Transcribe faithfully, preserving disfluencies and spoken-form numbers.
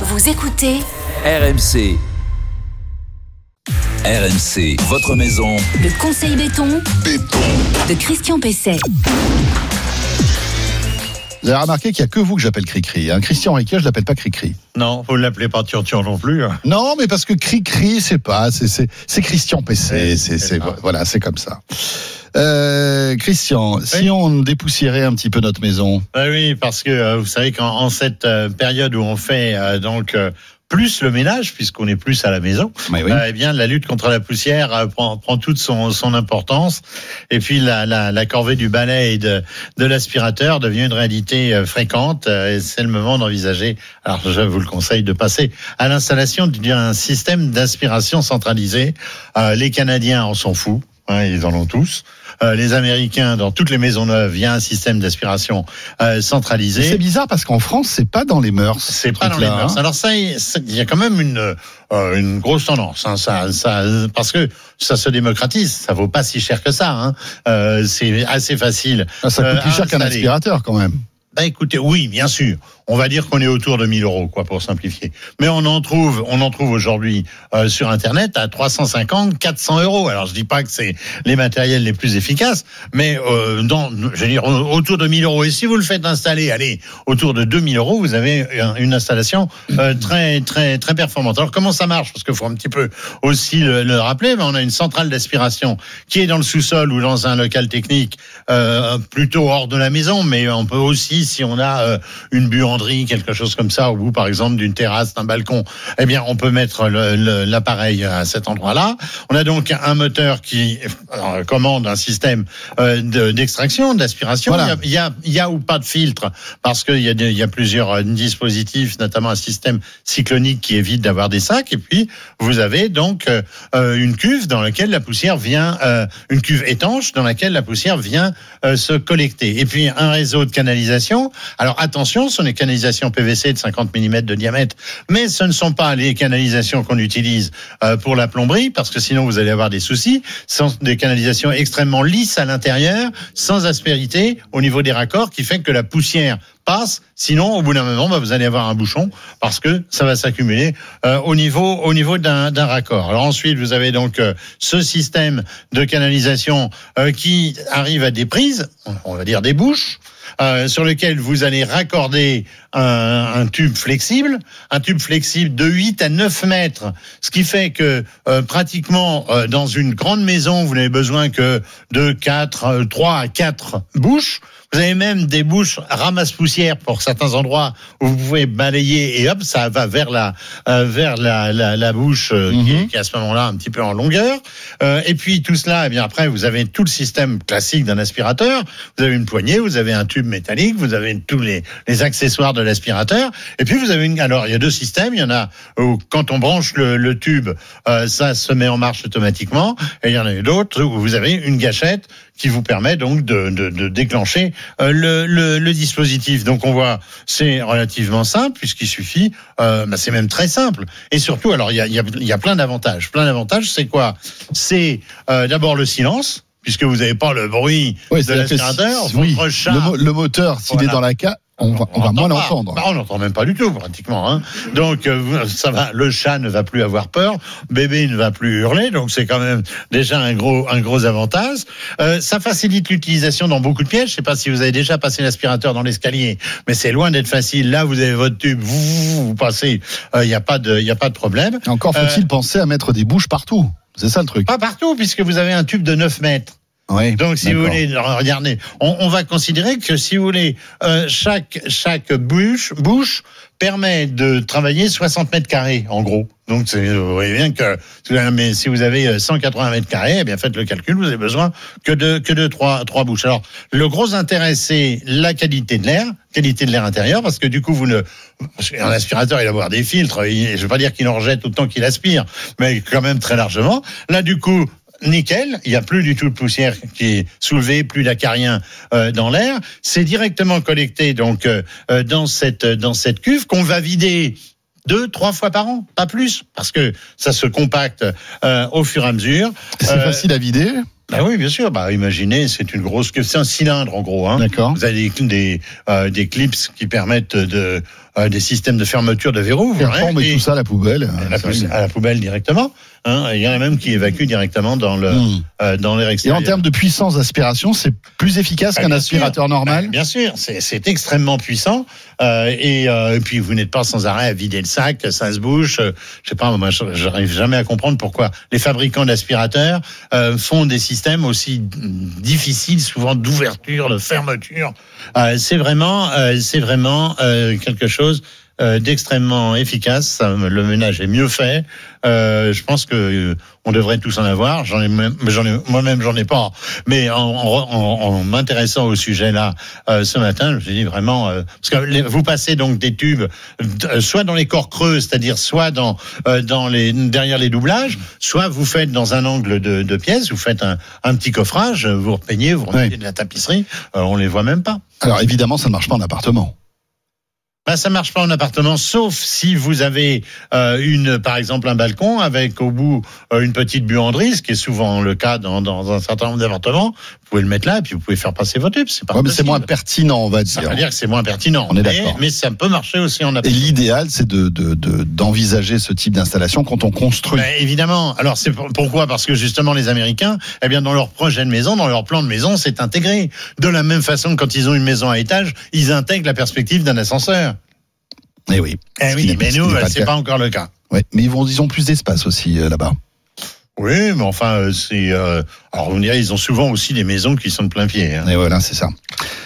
Vous écoutez R M C. R M C, votre maison. Le conseil béton, Béton. de Christian Pesset. Vous avez remarqué qu'il n'y a que vous que j'appelle Cri-Cri. Hein. Christian Riquet, je ne l'appelle pas Cri-Cri. Non, vous ne l'appelez pas Turtur non plus. Hein. Non, mais parce que Cri-Cri, c'est pas, c'est, c'est, c'est Christian Pesset. Oui, c'est, c'est c'est, ça. voilà, c'est comme ça. Euh, Christian, oui. Si on dépoussiérait un petit peu notre maison. Ah oui, parce que euh, vous savez qu'en en cette euh, période où on fait euh, donc euh, plus le ménage, puisqu'on est plus à la maison, Oui, oui. euh, eh bien la lutte contre la poussière euh, prend, prend toute son, son importance. Et puis la, la, la corvée du balai et de, de l'aspirateur devient une réalité euh, fréquente. Euh, et c'est le moment d'envisager. Alors je vous le conseille de passer à l'installation d'un système d'aspiration centralisé. Euh, les Canadiens en sont fous. Hein, ils en ont tous. Euh, les Américains, dans toutes les maisons neuves, il y a un système d'aspiration euh, centralisé. C'est bizarre parce qu'en France, c'est pas dans les mœurs. C'est pas dans les mœurs. Hein. Alors ça, il y a quand même une euh, une grosse tendance. Hein, ça, ça, parce que ça se démocratise. Ça vaut pas si cher que ça. Hein. Euh, c'est assez facile. Ah, ça coûte euh, plus cher qu'un aspirateur quand même. Bah écoutez, oui, bien sûr. On va dire qu'on est autour de mille euros, quoi, pour simplifier. Mais on en trouve, on en trouve aujourd'hui euh, sur Internet à trois cent cinquante, quatre cents euros. Alors je dis pas que c'est les matériels les plus efficaces, mais euh, dans, je veux dire, autour de mille euros. Et si vous le faites installer, allez, autour de deux mille euros, vous avez une installation euh, très, très, très performante. Alors comment ça marche ? Parce qu'il faut un petit peu aussi le, le rappeler. Mais on a une centrale d'aspiration qui est dans le sous-sol ou dans un local technique, euh, plutôt hors de la maison, mais on peut aussi, si on a euh, une buanderie, quelque chose comme ça, au bout par exemple d'une terrasse, d'un balcon, eh bien on peut mettre le, le, l'appareil à cet endroit-là. On a donc un moteur qui euh, commande un système euh, de, d'extraction, d'aspiration. Voilà. Il y a, il y a, il y a ou pas de filtre, parce qu'il y a, des, il y a plusieurs euh, dispositifs, notamment un système cyclonique qui évite d'avoir des sacs. Et puis vous avez donc euh, une cuve dans laquelle la poussière vient, euh, une cuve étanche dans laquelle la poussière vient euh, se collecter. Et puis un réseau de canalisation. Alors attention, ce sont les canalisations P V C de cinquante millimètres de diamètre, mais ce ne sont pas les canalisations qu'on utilise euh, pour la plomberie, parce que sinon vous allez avoir des soucis. Ce sont des canalisations extrêmement lisses à l'intérieur, sans aspérité au niveau des raccords, qui fait que la poussière passe. Sinon, au bout d'un moment, bah, vous allez avoir un bouchon, parce que ça va s'accumuler euh, au niveau au niveau d'un, d'un raccord. Alors ensuite, vous avez donc euh, ce système de canalisation euh, qui arrive à des prises, on va dire des bouches, Euh, sur lequel vous allez raccorder un, un tube flexible, un tube flexible de huit à neuf mètres, ce qui fait que euh, pratiquement euh, dans une grande maison, vous n'avez besoin que de quatre, euh, trois à quatre bouches. Vous avez même des bouches ramasse-poussière pour certains endroits où vous pouvez balayer et hop, ça va vers la euh, vers la la, la bouche euh, mm-hmm. qui, est, qui est à ce moment-là un petit peu en longueur. Euh, et puis tout cela, eh bien après vous avez tout le système classique d'un aspirateur. Vous avez une poignée, vous avez un tube métallique, vous avez tous les les accessoires de l'aspirateur. Et puis vous avez une. Alors il y a deux systèmes. Il y en a où quand on branche le, le tube, euh, ça se met en marche automatiquement. Et il y en a d'autres où vous avez une gâchette qui vous permet donc de, de, de déclencher euh, le, le, le dispositif. Donc on voit, c'est relativement simple puisqu'il suffit, euh, bah c'est même très simple. Et surtout, alors il y a, il y a, il y a plein d'avantages. Plein d'avantages, c'est quoi ? C'est euh, d'abord le silence, puisque vous n'avez pas le bruit oui, de l'aspirateur. Si, oui, votre chat, le, mo- le moteur, s'il voilà. est dans la cave, on va, on on va moins pas. l'entendre. Bah, on n'entend même pas du tout, pratiquement. Hein. Donc, euh, ça va. Le chat ne va plus avoir peur. Bébé ne va plus hurler. Donc, c'est quand même déjà un gros, un gros avantage. Euh, ça facilite l'utilisation dans beaucoup de pièces. Je ne sais pas si vous avez déjà passé l'aspirateur dans l'escalier, mais c'est loin d'être facile. Là, vous avez votre tube, vous, vous, vous passez. Il euh, n'y a pas de, il y a pas de problème. Encore faut-il euh, penser à mettre des bouches partout. C'est ça le truc. Pas partout, puisque vous avez un tube de neuf mètres. Oui, donc si d'accord. vous voulez, regardez, on, on va considérer que si vous voulez, euh, chaque chaque bouche bouche permet de travailler soixante mètres carrés en gros. Donc c'est, vous voyez bien que mais si vous avez cent quatre-vingts mètres carrés, eh bien faites le calcul, vous avez besoin que de que de trois trois bouches. Alors le gros intérêt c'est la qualité de l'air, qualité de l'air intérieur, parce que du coup vous ne, parce qu'un aspirateur il va avoir des filtres, il, je veux pas dire qu'il en rejette autant qu'il aspire, mais quand même très largement. Là du coup nickel, il n'y a plus du tout de poussière qui est soulevée, plus d'acarien euh, dans l'air. C'est directement collecté donc euh, dans cette dans cette cuve qu'on va vider deux, trois fois par an, pas plus, parce que ça se compacte euh, au fur et à mesure. C'est euh, facile à vider. Bah oui, bien sûr. Bah imaginez, c'est une grosse cuve, c'est un cylindre en gros. Hein. D'accord. Vous avez des des, euh, des clips qui permettent de euh, des systèmes de fermeture de verrous. Et après, on met tout ça à la poubelle. À la, pou- à la poubelle directement. Hein. Il y en a même qui évacuent directement dans le mmh. euh, dans l'air Et extérieur. en termes de puissance d'aspiration, c'est plus efficace ah, qu'un bien aspirateur sûr. normal. Ah, bien sûr, c'est, c'est extrêmement puissant. Euh, et, euh, et puis vous n'êtes pas sans arrêt à vider le sac, ça se bouche. Euh, je sais pas, moi, j'arrive jamais à comprendre pourquoi les fabricants d'aspirateurs euh, font des systèmes aussi difficiles, souvent d'ouverture, de fermeture. Euh, c'est vraiment, euh, c'est vraiment euh, quelque chose euh, d'extrêmement efficace. Le ménage est mieux fait. Euh, je pense que euh, on devrait tous en avoir. J'en ai, même, j'en ai moi-même, j'en ai pas. Mais en, en, en m'intéressant au sujet là euh, ce matin, je me suis dit vraiment euh, parce que les, vous passez donc des tubes euh, soit dans les corps creux, c'est-à-dire soit dans euh, dans les derrière les doublages, soit vous faites dans un angle de, de pièce, vous faites un, un petit coffrage, vous repeignez, vous remettez oui. de la tapisserie, euh, on les voit même pas. Alors évidemment, ça ne marche pas en appartement. Ben, ça marche pas en appartement, sauf si vous avez euh, une, par exemple, un balcon avec au bout euh, une petite buanderie, ce qui est souvent le cas dans, dans un certain nombre d'appartements. Vous pouvez le mettre là et puis vous pouvez faire passer vos tubes. C'est pas ouais, mais c'est moins pertinent, on va dire. Ça veut dire que c'est moins pertinent. On est mais, d'accord. Mais ça peut marcher aussi en appartement. Et l'idéal, c'est de, de, de, d'envisager ce type d'installation quand on construit. Ben, évidemment. Alors c'est pourquoi? Parce que justement les Américains, eh bien dans leur projet de maison, dans leur plan de maison, c'est intégré. De la même façon que quand ils ont une maison à étage, ils intègrent la perspective d'un ascenseur. Eh oui. Eh oui, mais nous, pas c'est pas encore le cas. Ouais, mais ils, vont, ils ont plus d'espace aussi euh, là-bas. Oui, mais enfin, c'est. Euh, alors, on dirait, ils ont souvent aussi des maisons qui sont de plein pied. Hein. Et voilà, c'est ça.